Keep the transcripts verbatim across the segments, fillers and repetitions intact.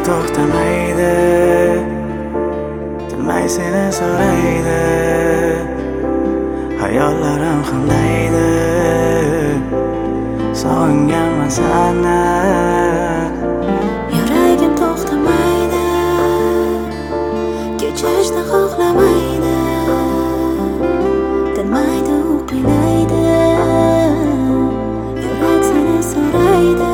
to'xtamaydi, tinmay seni so'raydi. Hayollarim qandaydi, sog'inganman seni. Yuragim to'xtamaydi, kechishni xohlamaydi, tinmaydi u qiynaydi, yurak seni so'raydi.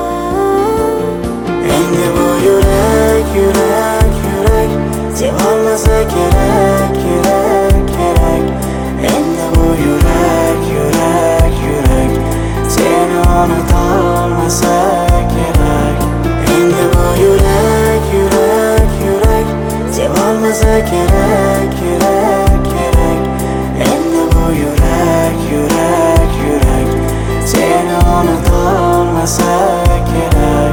Endi bu yurak, yurak, yurak sevolmasa kerak, kerak, kerak. Endi bu yurak, yurak, yurak seni unutolmasa kerak. Endi bu yurak, yurak, yurak sevolmasa kerak, kerak, kerak. Endi bu yurak, yurak, yurak seni unutolmasa kerak.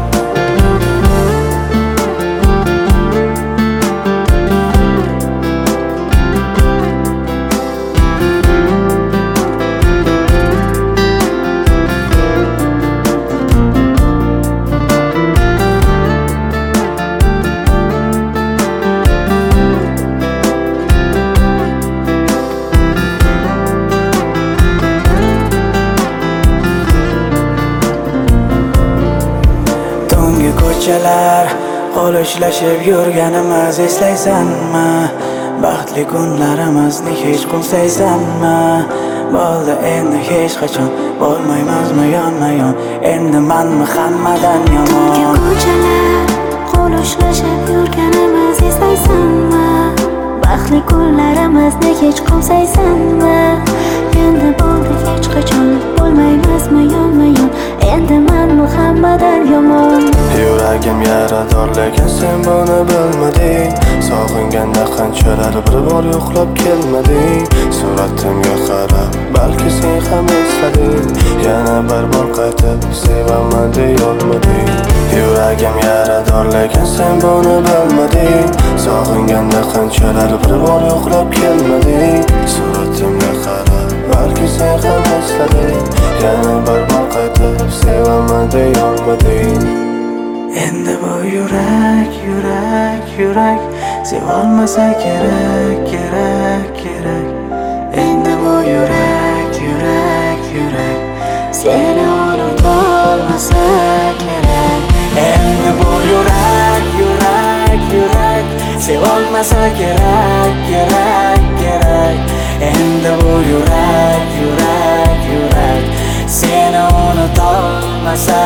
Ko'chalar qo'l ushlashib yurganimiz eslaysanmi? Baxtli kunlarimizni hech qo'msaysanmi? Bo'ldi endi hech qachon bo'lmaymizmi yonma-yon? Endi menmi hammadan yomon? Tungi ko'chalar qo'l ushlashib yurganimiz eslaysanmi? Baxtli kunlarimizni hech qo'msaysanmi? Endi bo'ldi hech qachon bo'lmaymizmi yonma-yon? Endi menmi hammadan yomon? Yuragim yarador lekin sen buni bilmading. Sog'inganda qanchalar bir bor yo'qlab kelmading. Suratimga qarab balki sen ham eslading. Yana bir bor qaytib sevaman deyolmading. Yuragim yarador lekin sen buni bilmading. Sog'inganda qanchalar bir bor yo'qlab kelmading. Suratimga qarab balki sen ham eslading. Yana bir bor qaytib sevaman deyolmading. Endi bu yurak, yurak, yurak sevolmasa kerak, kerak, kerak. Endi bu yurak, yurak, yurak seni unutolmasa kerak. Endi bu yurak, yurak, yurak sevolmasa kerak, kerak, kerak. Endi bu yurak, yurak, yurak seni unutolmasa